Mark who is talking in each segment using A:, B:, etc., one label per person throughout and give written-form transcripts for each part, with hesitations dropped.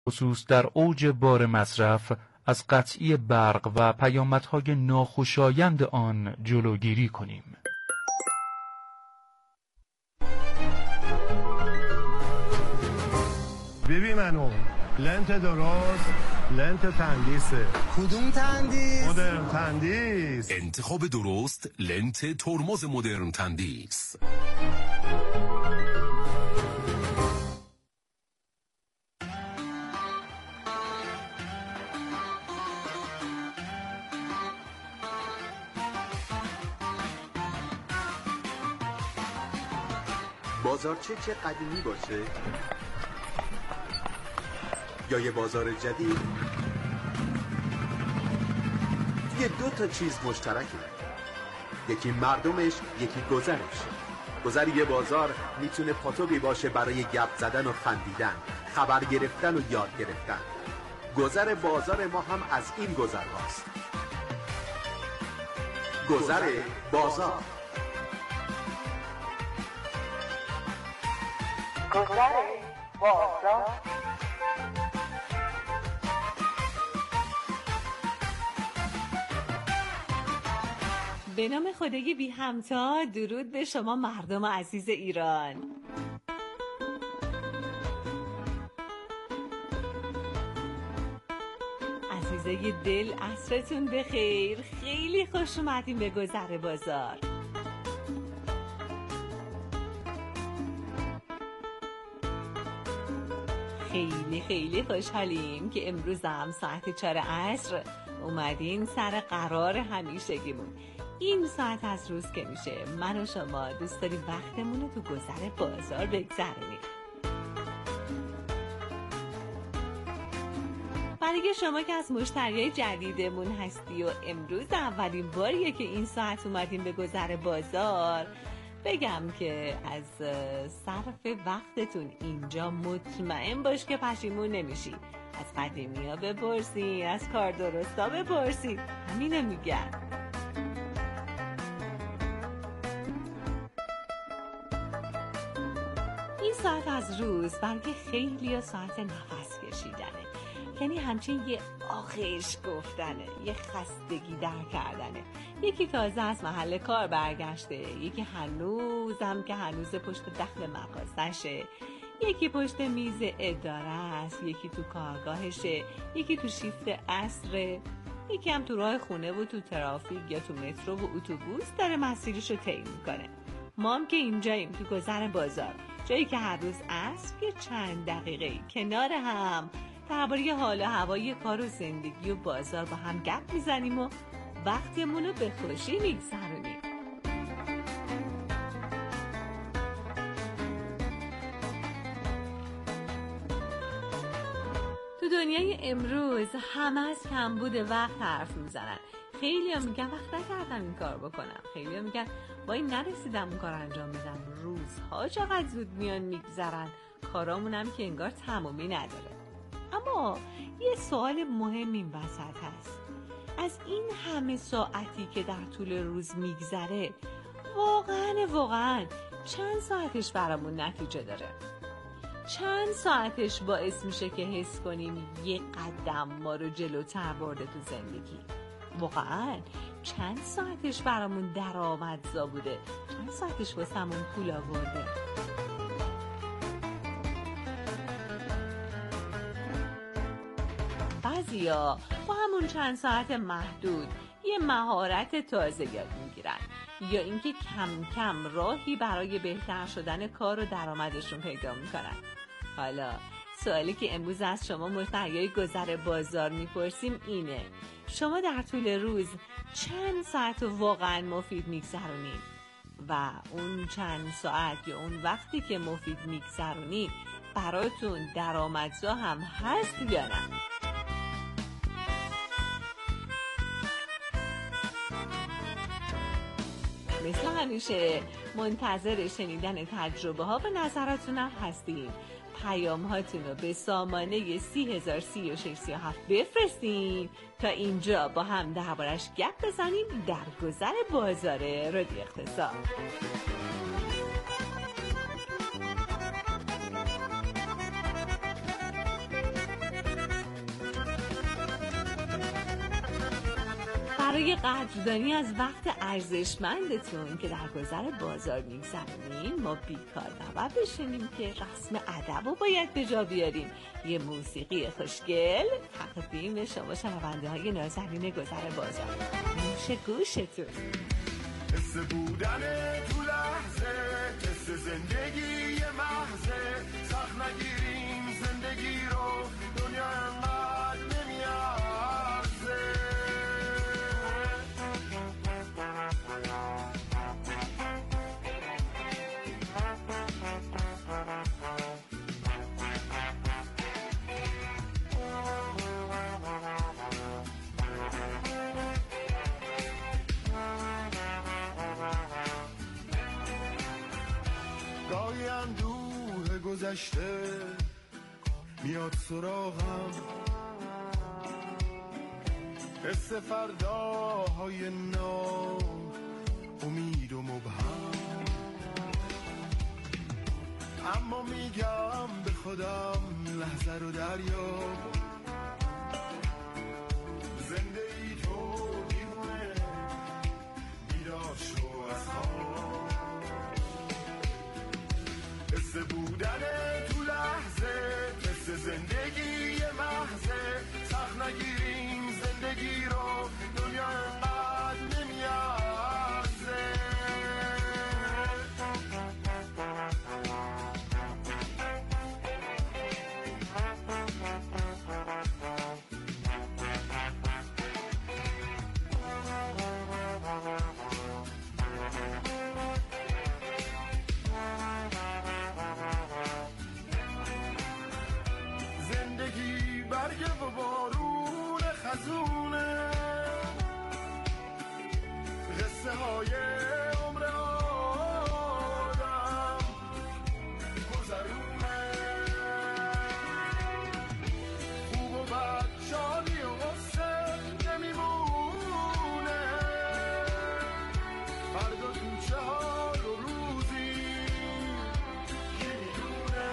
A: خصوص در اوج بار مصرف از قطعی برق و پیامدهای ناخوشایند آن جلوگیری کنیم.
B: ببین منو لنت درست، لنت تندیسه.
C: کدوم تندیس؟
B: مدرن تندیس.
D: انتخاب درست لنت ترمز مدرن تندیس.
E: بازارچه چه قدیمی باشه یا یه بازار جدید، یه دو تا چیز مشترکه، یکی مردمش، یکی گذرش. گذر یه بازار میتونه پاتوقی باشه برای گپ زدن و خندیدن، خبر گرفتن و یاد گرفتن. گذر بازار ما هم از این گذر هاست. گذر بازار.
F: گذر بازار.
G: به نام خدای بی همتا، درود به شما مردم عزیز ایران. عزیزای دل، عصرتون بخیر. خیلی خوش اومدیم به گذر بازار. خیلی خوشحالیم که امروز هم ساعت 4 عصر اومدین سر قرار همیشگیمون. این ساعت از روز که میشه من و شما دوست داریم وقتمون رو تو گذر بازار بگذرونیم. برای شما که از مشتریای جدیدمون هستی و امروز اولین باریه که این ساعت اومدیم به گذر بازار، بگم که از صرف وقتتون اینجا مطمئن باش که پشیمون نمیشی. از قدیمی ها بپرسی، از کار درستا بپرسی، همینه میگن. این ساعت از روز برای خیلی ها ساعت نفس کشیدنه، یعنی همچین یه آخش گفتنه، یه خستگی در کردنه. یکی تازه از محل کار برگشته، یکی هنوزم که هنوز پشت دخل مغازشه، یکی پشت میز اداره است، یکی تو کارگاهشه، یکی تو شیفت عصره، یکی هم تو راه خونه و تو ترافیک یا تو مترو و اتوبوس داره مسیرشو طی میکنه. ما هم که اینجاییم تو گذر بازار، جایی که هر روز عصر یه چند دقیقه کنار هم درباره حال و هوای کار و زندگی و بازار با هم گپ میزنیم و وقتمون رو به خوشی میگذرونیم. تو دنیای امروز همه از کمبود وقت حرف میزنن. خیلی هم میگن وقت نکردم این کار بکنم، خیلی هم میگن وای نرسیدم اون کار انجام بدم. روزها چقدر زود میان میگذرن، کارامونم که انگار تمومی نداره. اما یه سوال مهم این وسط هست. از این همه ساعتی که در طول روز میگذره، واقعا چند ساعتش برامون نتیجه داره؟ چند ساعتش باعث میشه که حس کنیم یه قدم ما رو جلوتر برده تو زندگی؟ واقعا چند ساعتش برامون درآمدزا بوده؟ چند ساعتش واسمون پول آورده؟ بعضیا با همون چند ساعت محدود یه مهارت تازه یاد میگیرن، یا اینکه کم کم راهی برای بهتر شدن کار و درآمدشون پیدا میکنن. حالا سوالی که امروز از شما مشتریای گذر بازار میپرسیم اینه: شما در طول روز چند ساعت واقعا مفید میگذرونید؟ و اون چند ساعت یا اون وقتی که مفید میگذرونید براتون درآمدزا هم هست یا نه؟ مثل همیشه منتظر شنیدن تجربه ها و نظراتونم هستیم. پیام هاتون رو به سامانه 303637 بفرستین تا اینجا با هم دربارش گپ بزنیم در گذر بازار رادیو اقتصاد. برای قدردانی از وقت ارزشمندتون که در گذر بازار میگذرونین، ما بیکار نباید بشینیم که رسم ادب رو باید به جا بیاریم. یه موسیقی خوشگل تقدیم شما شنونده های نازنین گذر بازار. نوش گوشتون.
C: حس بودن تو لحظه، حس زندگی محضه، سخت نگیریم زندگی رو، دنیا انقدر نمیارزه. گاهی اندوه گذشته میاد سراغم، حس فرداهای نو، امید و مبهم، اما میگم به خودم لحظه رو دریاب، زنده ای تو دیوونه، بیدار شو از خواب. حس بودن تو لحظه، حس زندگی محضه، سخت نگیریم زندگی رو، دنیا انقدر نمیارزه. زندگی برگ و بارون خزونه، قصه های عمر آدم گذرونه، خوب و بد، شادی و غصه نمیمونه، فردا تو چه حال و روزی کی میدونه.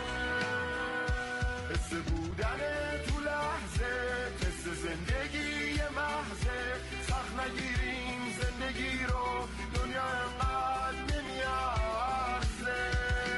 C: حس بودن تو لحظه، حس زندگی محضه، سخت نگیریم زندگی رو، دنیا انقدر نمیارزه.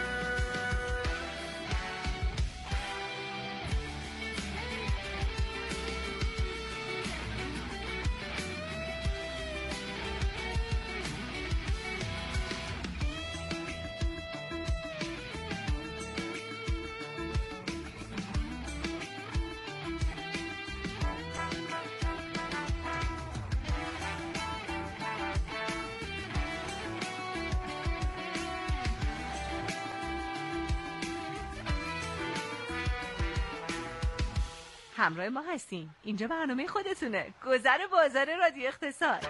G: همراه ما هستین. اینجا برنامه خودتونه، گذر بازار رادیو اقتصاد.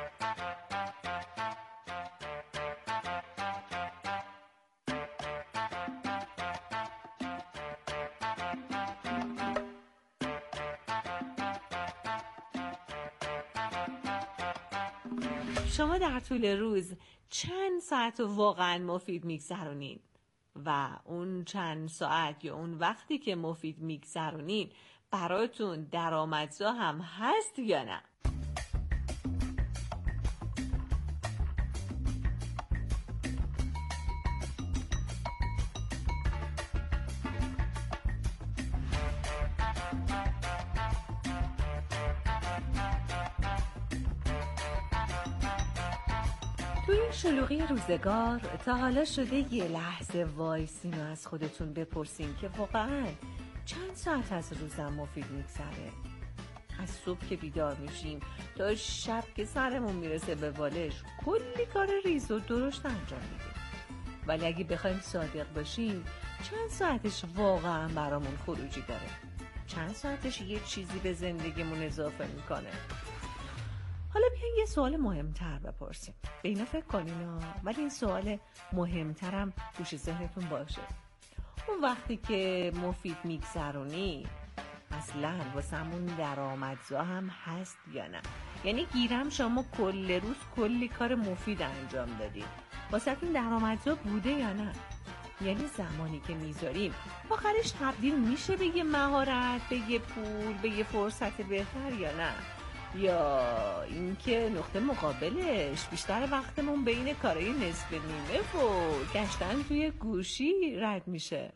G: شما در طول روز چند ساعت واقعا مفید میگذرونین؟ و اون چند ساعت یا اون وقتی که مفید میگذرونین براتون درآمدزا هم هست یا نه؟ توی این شلوغی روزگار تا حالا شده یه لحظه وایسین و از خودتون بپرسین که واقعاً چند ساعت از روزم مفید میگذره؟ از صبح که بیدار میشیم تا شب که سرمون میرسه به بالش کلی کار ریز و درشت انجام میدیم، ولی اگه بخوایم صادق باشیم چند ساعتش واقعا برامون خروجی داره؟ چند ساعتش یه چیزی به زندگیمون اضافه میکنه؟ حالا بیاین یه سوال مهمتر بپرسیم. به اینا فکر کنین ولی این سوال مهمترم گوش ذهنتون باشه. اون وقتی که مفید میگذرونی اصلا واسمون درآمدزا هم هست یا نه؟ یعنی گیرم شما کل روز کلی کار مفید انجام دادی، واسهتون درآمدزا بوده یا نه؟ یعنی زمانی که میذاریم آخرش تبدیل میشه به یه مهارت، به یه پول، به یه فرصت بهتر یا نه؟ یا اینکه نقطه مقابلش بیشتر وقتمون بین کارهای نصف نیمه و گشتن توی گوشی رد میشه.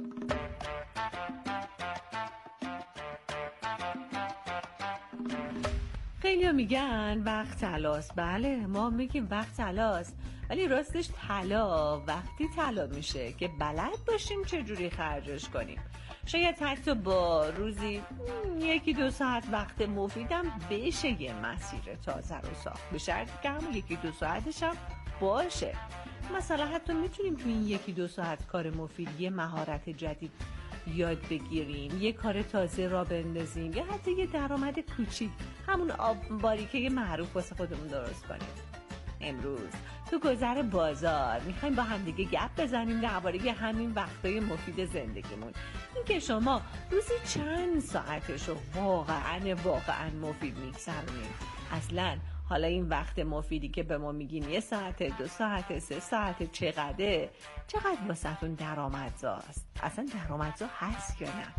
G: خیلی میگن وقت طلاست. بله ما میگیم وقت طلاست، ولی راستش طلا وقتی طلا میشه که بلد باشیم چجوری خرجش کنیم. شاید حتی با روزی 1-2 ساعت وقت مفیدم بشه یه مسیر تازه رو ساخت، به شرطی که همون 1-2 ساعتش هم باشه. مثلا حتی میتونیم تو این 1-2 ساعت کار مفید یه مهارت جدید یاد بگیریم، یه کار تازه را بندازیم، یا حتی یه درآمد کوچیک، همون آب باریکه معروف واسه خودمون درست کنیم. امروز تو گذر بازار میخوایم با همدیگه گپ بزنیم درباره همین وقتای مفید زندگیمون. اینکه شما روزی چند ساعتش رو واقعا مفید میگذرونید. اصلا حالا این وقت مفیدی که به ما میگین 1 ساعت، 2 ساعت، 3 ساعت، چقدر واسهتون درآمدزاست؟ اصلا درآمدزا هست یا نه؟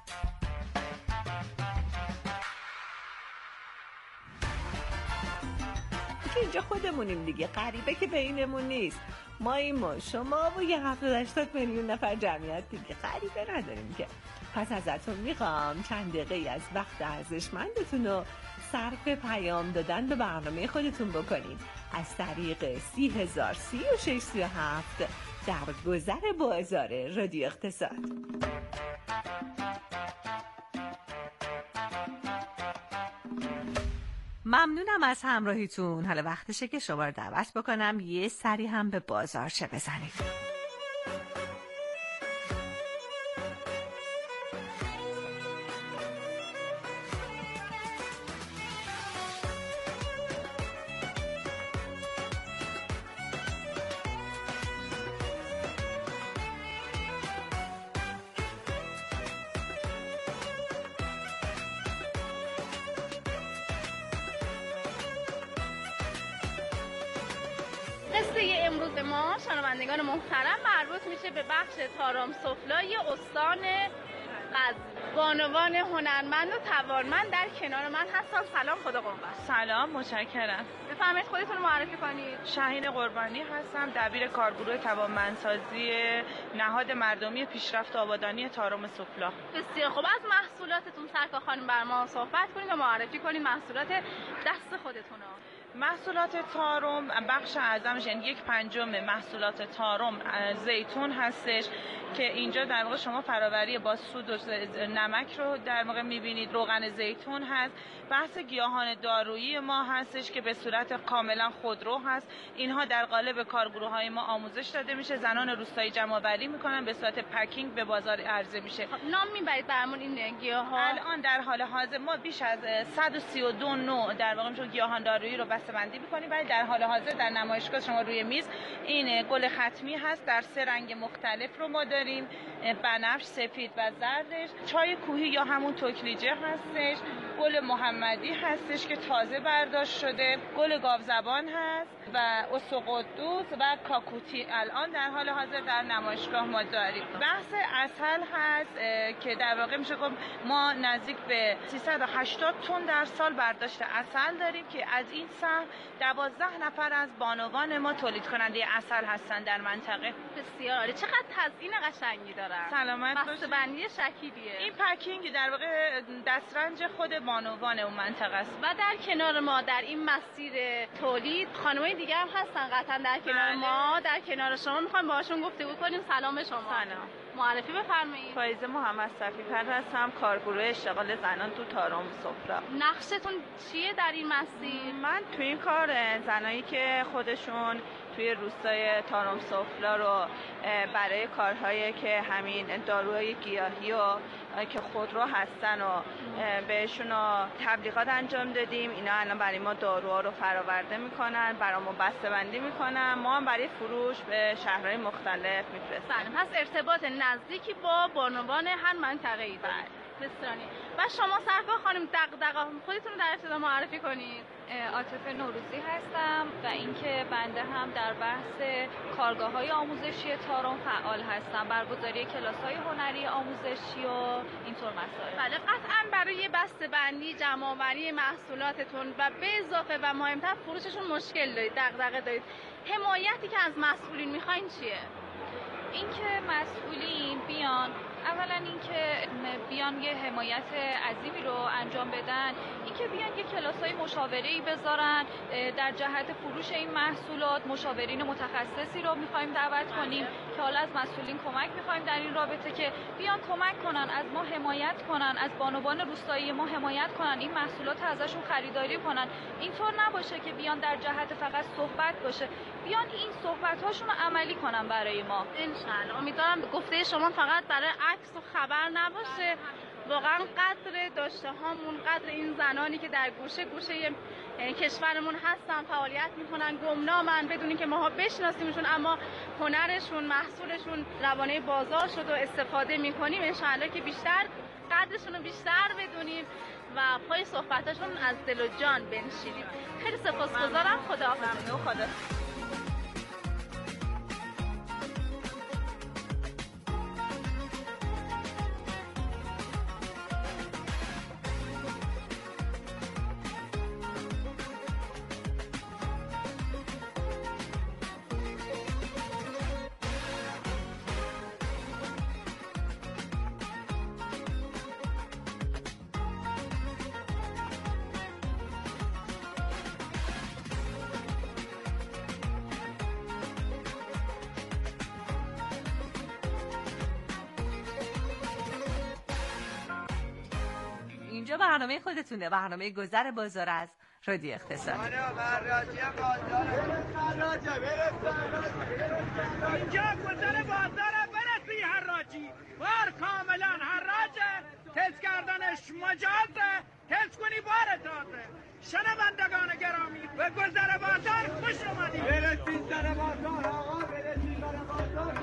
G: که اینجا خودمونیم دیگه، غریبه که بینمون نیست. ما شما و یه 70-80 میلیون نفر جمعیت دیگه، غریبه نداریم که. پس ازتون میخوام چند دقیقه از وقت ارزشمندتون رو صرف پیام دادن به برنامه خودتون بکنید از طریق 30,036 در گذر بازار رادیو اقتصاد. ممنونم از همراهیتون. حالا وقتشه که شما رو دعوت بکنم یه سری هم به بازارچه بزنید.
H: قصه امروز ما شنوندگان محترم مربوط میشه به بخش تارم سفلای استان غزنی. بانوان هنرمند و توانمند در کنار من هستن. سلام، خدا قوت.
I: سلام، متشکرم.
H: بفرمایید خودتون رو معرفی کنید.
I: شاهین قربانی هستم، دبیر کارگروه توانمندسازی نهاد مردمی پیشرفت و آبادانی تارم سفلا.
H: بسیار خوب، از محصولاتتون سرکار خانم بر ما صحبت کنید و معرفی کنید محصولات دست خودتون رو.
I: محصولات تارم بخش اعظمش، یعنی 1/5 محصولات تارم زیتون هستش که اینجا در واقع شما فراوری با سود و نمک رو در واقع می‌بینید. روغن زیتون هست. بحث گیاهان دارویی ما هستش که به صورت کاملا خودرو هست. اینها در قالب کارگروه‌های ما آموزش داده میشه. زنان روستایی جمع‌آوری می‌کنن، به صورت پکینگ به بازار عرضه میشه.
H: نام می‌برید برامون این گیاها؟
I: الان در حال حاضر ما بیش از 132 نوع در واقع میشه گیاهان دارویی رو بسته‌بندی می‌کنیم، ولی در حال حاضر در نمایشگاه شما روی میز این گل ختمی هست در 3 رنگ مختلف رو ما داریم: بنفش، سفید و زردش. چای کوهی یا همون توکلیجه هستش. گل محمدی هستش که تازه برداشت شده. گل گاوزبان هست و اسقدوس و کاکوتی الان در حال حاضر در نمایشگاه ما داریم. بحث عسل هست که در واقع میشه گفت ما نزدیک به 380 تن در سال برداشت عسل داریم که از این سهم 12 نفر از بانوان ما تولید کننده عسل هستن در منطقه.
H: بسیار. چقدر تزیین قشنگی دارن.
I: سلامت باشید.
H: بسته‌بندی شکلیه.
I: این پکینگ در واقع دسترنج خود بانوان اون منطقه است.
H: و در کنار ما در این مسیر تولید خانمای دیگه هم هستن قطعا در کنار ما، در کنار شما. میخوایم باهاشون گفتگو کنیم. سلام شما.
I: سلام.
H: معرفی بفرمایید.
I: فایزه محمد صفی‌پر هستم، کارگروه اشتغال زنان تو تارم سفلا.
H: نقشتون چیه در این مسیر؟
I: من تو این کار زنایی که خودشون توی روستای تارم سفلا رو برای کارهایی که همین داروهای گیاهی و که خودرو هستن و بهشون تبلیغات انجام دادیم. اینا الان برای ما داروها رو فراورده میکنن، برامون بسته‌بندی میکنن، ما هم برای فروش به شهرهای مختلف میفرستیم.
H: پس ارتباط نزدیکی با بانوان هر منطقه‌ای دارید. بسیاری. و شما سرکار خانم دغدغه خودتون رو در ابتدا معرفی کنید.
J: عاطفه نوروزی هستم و اینکه بنده هم در بحث کارگاه‌های آموزشی تارم فعال هستم، برگزاری کلاس‌های هنری آموزشی و اینطور مسائل.
H: بله، قطعاً برای دسته‌بندی جمع‌آوری محصولاتتون و به اضافه و مهمتر فروششون مشکل دارید، دغدغه دارید، حمایتی که از مسئولین میخواین چیه؟
J: اینکه مسئولین بیان، اولا اینکه بیان یه حمایت عظیمی رو انجام بدن، اینکه بیان یه کلاس‌های مشاوره‌ای بذارن در جهت فروش این محصولات. مشاورین متخصصی رو می‌خوایم دعوت کنیم که حالا از مسئولین کمک می‌خوایم در این رابطه که بیان کمک کنن، از ما حمایت کنن، از بانوان روستایی ما حمایت کنن، این محصولات ازشون خریداری کنن. اینطور نباشه که بیان در جهت فقط صحبت باشه، بیان این صحبت‌هاشون رو عملی کنن برای ما.
H: انشالله. امیدوارم گفته شما فقط برای عکس و خبر نباشه، واقعا قدر داشته هامون، قدر این زنانی که در گوشه گوشه کشورمون هستن فعالیت میکنن، گمنامن بدونین که ماها بشناسیمشون، اما هنرشون، محصولشون روانه بازار شد و استفاده میکنیم. انشالله که بیشتر قدرشون رو بیشتر بدونیم و پای صحبتاشون از دل و جان بنشینیم. خیلی سپاسگزارم. خداحافظ.
I: خدا.
G: اینجا برنامه خودتونه، برنامه گذر بازار از رادیو اقتصاد.
C: اینجا گذر بازار برسی حراجی بار کاملا حراجه، تست کردنش مجازه، تست کنی بار تازه. شنوندگان گرامی به گذر بازار خوش اومدید. برسید در بازار آقا، برسید در بازار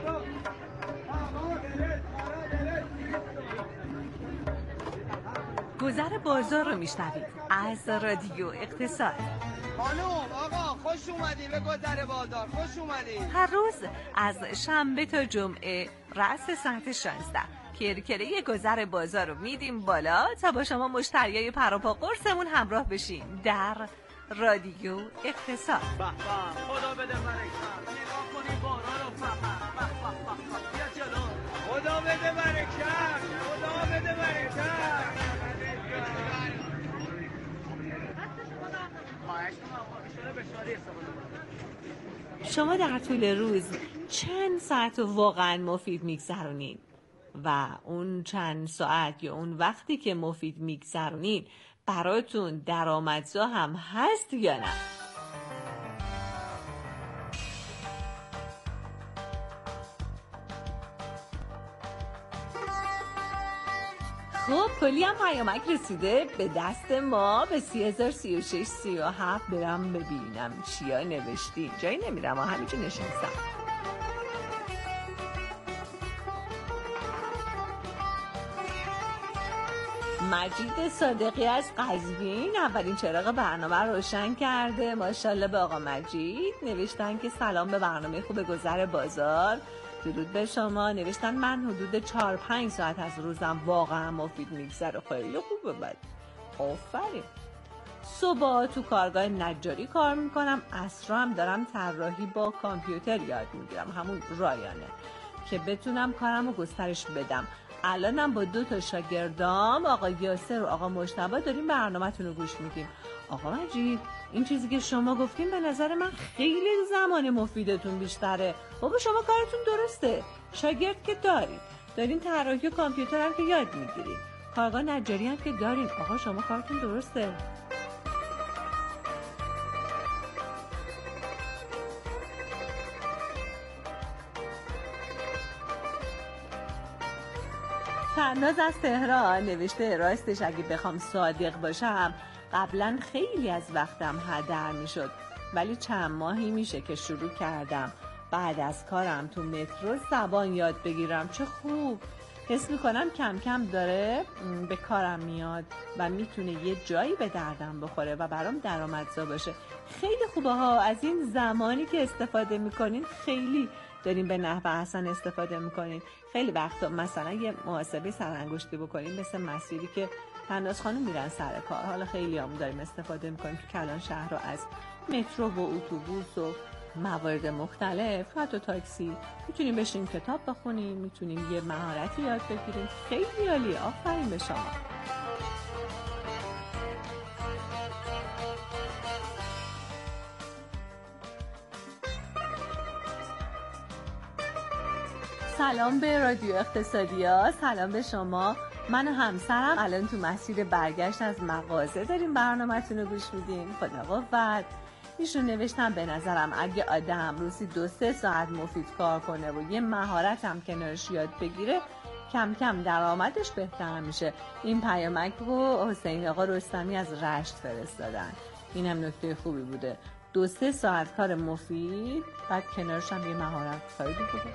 G: گذر بازار رو میشنوید از رادیو اقتصاد.
C: خانم آقا خوش اومدید به گذر بازار، خوش اومدید.
G: هر روز از شنبه تا جمعه رأس ساعت 16 کرکره گذر بازار رو میدیم بالا تا با شما مشتریای پروپا قرصمون همراه بشین در رادیو اقتصاد.
C: خدا بده برکت، نگاه کنی بارا رو فقط بیا جلو. خدا بده برکت، خدا بده برکت.
G: شما در طول روز چند ساعت رو واقعا مفید میگذرونین و اون چند ساعت یا اون وقتی که مفید میگذرونین براتون درآمدزا هم هست یا نه؟ خب کلی هم پیامک رسیده به دست ما به 303637. برم ببینم چیا نوشتی. جایی نمیرم، همینجا نشستم. مجید صادقی از قزوین اولین چراغ برنامه روشن کرده. ماشاءالله به آقا مجید. نوشتن که سلام به برنامه خوب گذر بازار، درود به شما. نوشتن من حدود 4-5 ساعت از روزم واقعا مفید میگذره. خیلی خوبه. بعد آفرین. صبح تو کارگاه نجاری کار میکنم، عصرا هم دارم طراحی با کامپیوتر یاد میگیرم، همون رایانه، که بتونم کارمو گسترش بدم. الانم با 2 شاگردام آقا یاسر و آقا مجتبی داریم برنامه‌تون رو گوش میدیم. آقا مجید این چیزی که شما گفتین به نظر من خیلی زمان مفیدتون بیشتره. بابا شما کارتون درسته، شاگرد که دارین طراحی و کامپیوتر هم که یاد میگیرین، کارگاه نجاری هم که دارین. آقا شما کارتون درسته. فرناز از تهران نوشته راستش اگه بخوام صادق باشم قبلا خیلی از وقتم هدر میشد، ولی چند ماهی میشه که شروع کردم بعد از کارم تو مترو زبان یاد بگیرم. چه خوب. حس میکنم کم کم داره به کارم میاد و میتونه یه جایی به دردم بخوره و برام درآمدزا باشه. خیلی خوبه ها. از این زمانی که استفاده میکنین خیلی دارین به نحو احسن استفاده میکنین. خیلی وقتا مثلا یه محاسبه سرانگشتی بکنین مثل مسیری که تناز خانم میرن سر کار. حالا خیلی همون داریم استفاده میکنیم تو کلان شهر رو از مترو و اتوبوس و موارد مختلف، حتی تاکسی. میتونیم بشینیم کتاب بخونیم، میتونیم یه مهارتی یاد بگیریم. خیلی عالیه، آفرین به شما. سلام به رادیو اقتصادیا، سلام به شما. من و همسرم الان تو مسیر برگشت از مغازه داریم برنامه‌تون رو گوش میدیم. خدا قوت. ایشون نوشتم به نظرم اگه آدم روزی 2-3 ساعت مفید کار کنه و یه مهارت هم کنارش یاد بگیره، کم کم درآمدش بهتر میشه. این پیامک رو حسین آقا رستمی از رشت فرستادن. اینم نکته خوبی بوده. 2-3 ساعت کار مفید، بعد کنارش هم یه مهارت خیلی بوده.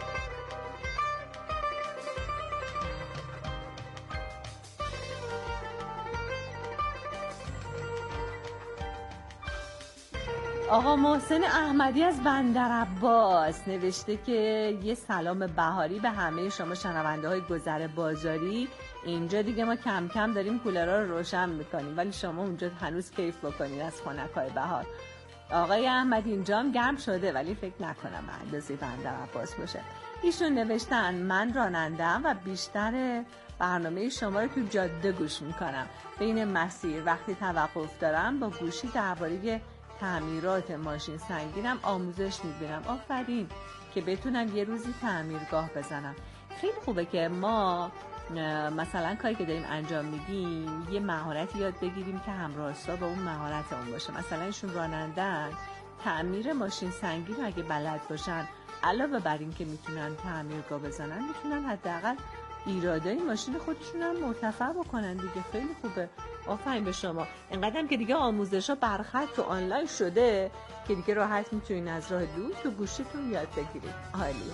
G: آقا محسن احمدی از بندرعباس نوشته که یه سلام بهاری به همه شما شنونده های گذر بازاری. اینجا دیگه ما کم کم داریم کولرها رو روشن میکنیم، ولی شما اونجا هنوز کیف بکنید از خنک‌های بهار. آقای احمدی اینجا هم گرم شده، ولی فکر نکنم اندازه بندرعباس باشه. ایشون نوشتن من راننده‌ام و بیشتر برنامه شما رو تو جاده گوش میکنم. بین مسیر وقتی توقف دارم با گوشی درباره تعمیرات ماشین سنگینم آموزش میبینم. آفرین، که بتونم یه روزی تعمیرگاه بزنم. خیلی خوبه که ما مثلا کاری که داریم انجام میدیم یه مهارتی یاد بگیریم که همراستا با اون مهارت اون باشه. مثلا ایشون رانندن، تعمیر ماشین سنگین اگه بلد باشن، علاوه بر این که میتونن تعمیرگاه بزنن، میتونن حداقل ایرادای ماشین خودشون هم مرتفع بکنن دیگه. خیلی خوبه، آفرین به شما. اینقدرم که دیگه آموزش‌ها برخط و آنلاین شده که دیگه راحت میتونین از راه دور تو گوشیتون یاد بگیرید. عالی.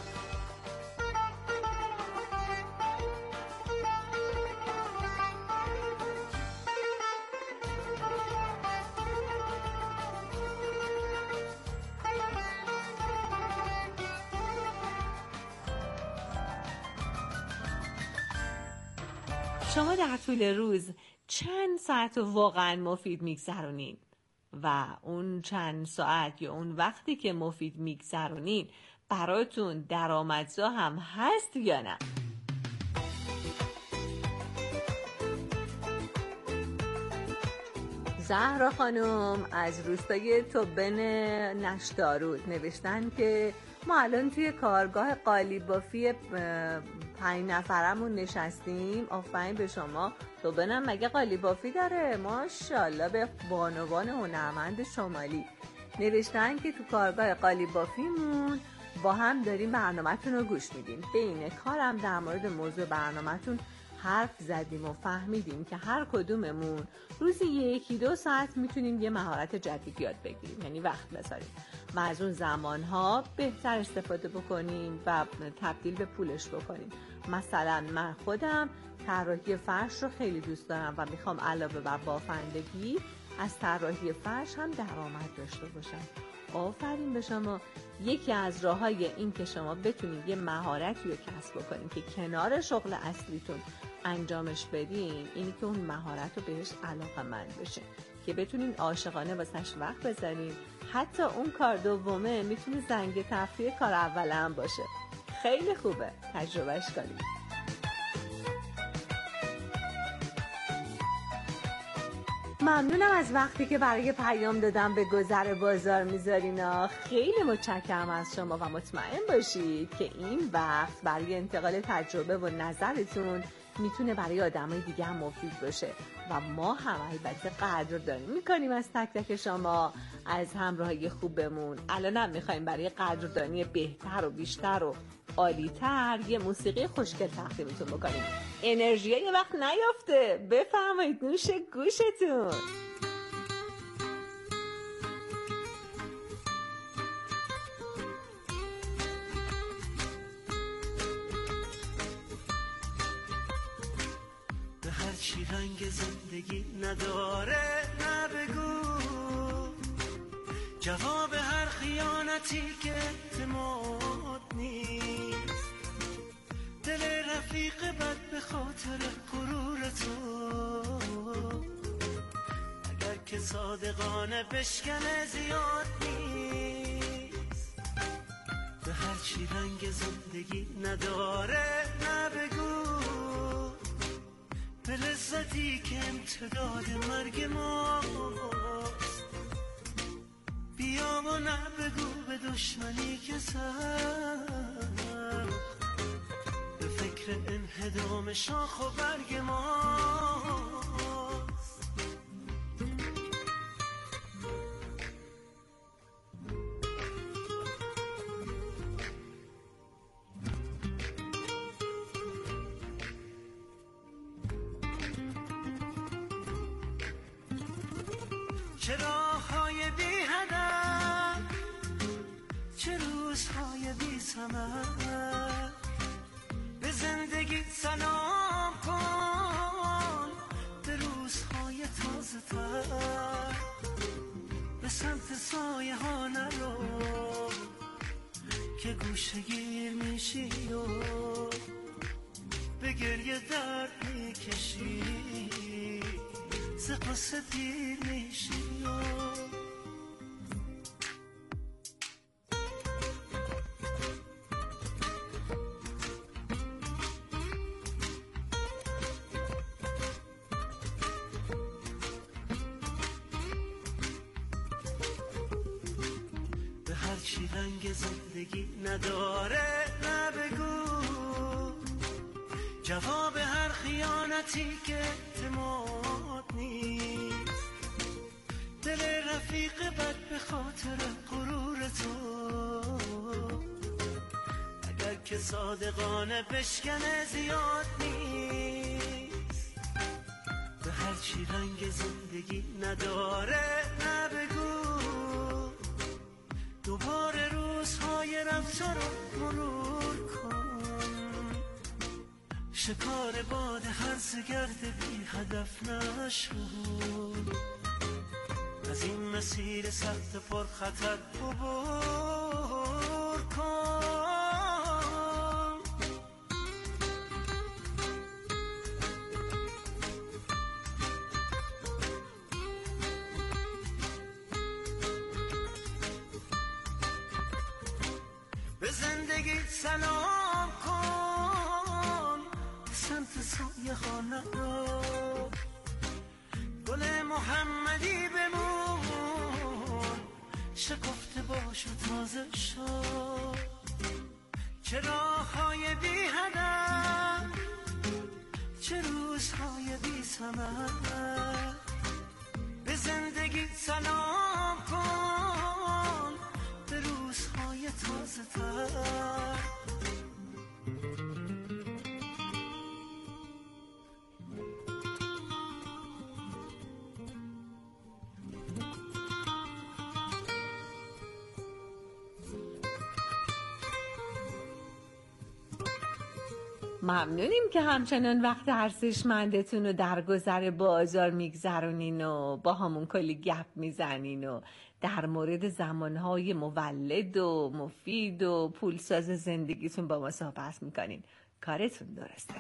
G: شما در طول روز چند ساعت رو واقعا مفید میگذرونین؟ و اون چند ساعت یا اون وقتی که مفید میگذرونین براتون درآمدزا هم هست یا نه؟ زهرا خانم از روستای توبن نشتارود نوشتن که ما الان توی کارگاه قالیبافی 5 نفرمون نشستیم. آفرین به شما. توبنم مگه قالیبافی داره؟ ماشاءالله به بانوان هنرمند شمالی. نوشتن که تو کارگاه قالیبافیمون با هم داریم برنامه‌تون رو گوش میدیم. بین کارم در مورد موضوع برنامه‌تون حرف زدیم و فهمیدیم که هر کدوممون روزی 1-2 ساعت میتونیم یه مهارت جدید یاد بگیریم، یعنی وقت بذاریم و از اون زمانها بهتر استفاده بکنیم و تبدیل به پولش بکنیم. مثلا من خودم طراحی فرش رو خیلی دوست دارم و میخوام علاوه بر بافندگی از طراحی فرش هم درآمد داشته باشم. آفرین به شما. یکی از راه‌های این که شما بتونید یه مهارتی رو کسب بکنید که کنار شغل اصلیتون انجامش بدین، اینی که اون مهارت رو بهش علاقه‌مند بشین که بتونین عاشقانه واسش وقت بذارین. حتی اون کار دومه میتونه زنگ تفریح کار اوله هم باشه. خیلی خوبه، تجربهش کنید. ممنونم از وقتی که برای پیام دادم به گذر بازار میذارین. خیلی متشکرم از شما و مطمئن باشید که این وقت برای انتقال تجربه و نظرتون میتونه برای آدمای دیگه هم مفید باشه و ما هم البته قدردانی میکنیم از تک تک شما، از همراهی خوبمون. الانم میخوایم برای قدردانی بهتر و بیشتر و عالی‌تر یه موسیقی خوشگل تقدیمتون بکنیم. انرژی یه وقت نیافته. بفرمایید نوش گوشتون.
K: به هر چی رنگ زندگی نداره نبگو، جواب هر خیانتی که اعتماد نیست، دل رفیق بد به خاطر غرور تو که صادقانه بشکنه زیاد نیست. به هرچی رنگ زندگی نداره نبگو، به لذتی که امتداد مرگ ماست. بیا و نبگو به دشمنی که سخت، به فکر انهدام شاخ و برگ ماست. چه راه‌های بی هدف، چه روزهای بی ثمر، به زندگی سلام کن، به روزهای تازه تر. به سمت سایه ها نرو که گوشه گیر میشی و به گریه درد میکشی، ز قصه دیر میشی و به هرچی رنگ زندگی نداره نبگو، جواب هر خیانتی که اعتماد نیست. دل رفیق بد به خاطر غرور تو، اگر که صادقانه بشکنه زیاد نیست. به هرچی رنگ زندگی نداره نبگو، دوباره روزهای رفته رو مرور کن. شکار باد هرزه گرد بی هدف نشو، از این مسیر سخت پر خطر عبور کن. به زندگی سلام کن، سمت سایه خانه رو گل محمدی بمون، شکفته باش و تازه شد. چه راه‌های بی هدف، چه روزهای بی ثمر، به زندگی سلام کن، به روزهای تازه تر.
G: ممنونیم که همچنان وقت ارزشمندتون رو در گذر بازار میگذرونین و با همون کلی گپ میزنین و در مورد زمانهای مولد و مفید و پولساز زندگیتون با ما صحبت میکنین. کارتون درسته.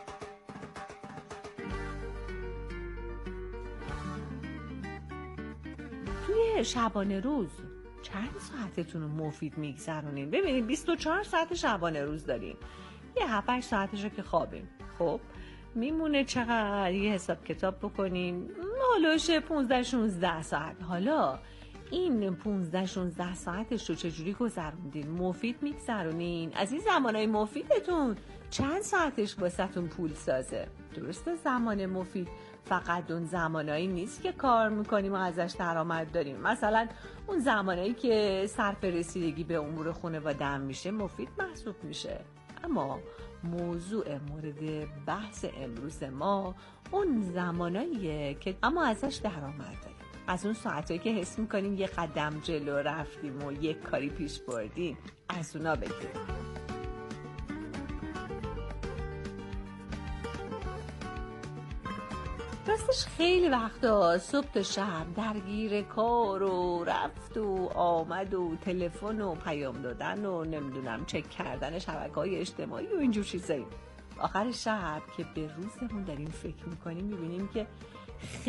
G: توی شبانه روز چند ساعتتون رو مفید میگذرونین؟ ببینید 24 ساعت شبانه روز داریم، یه 7-8 ساعتش رو که خوابیم، خب میمونه چقدر؟ یه حساب کتاب بکنین، حالوش 15-16 ساعت. حالا این 15-16 ساعتش رو چجوری گذروندین؟ مفید میگذرونین؟ از این زمانهای مفیدتون چند ساعتش واسهتون پول سازه؟ درسته زمان مفید فقط اون زمانایی نیست که کار میکنیم و ازش درآمد داریم. مثلا اون زمانایی که صرف رسیدگی به امور خانواده‌ام میشه مفید محسوب میشه. اما موضوع مورد بحث امروز ما اون زماناییه که اما ازش درآمد داریم، از اون ساعتایی که حس میکنیم یه قدم جلو رفتیم و یک کاری پیش بردیم، از اونا بگیم. راستش خیلی وقتا صبح تا شب درگیر کار و رفت و آمد و تلفن و پیام دادن و نمیدونم چک کردن شبکه‌های اجتماعی و اینجور چیزایی، آخر شب که به روزمون داریم فکر میکنیم میبینیم که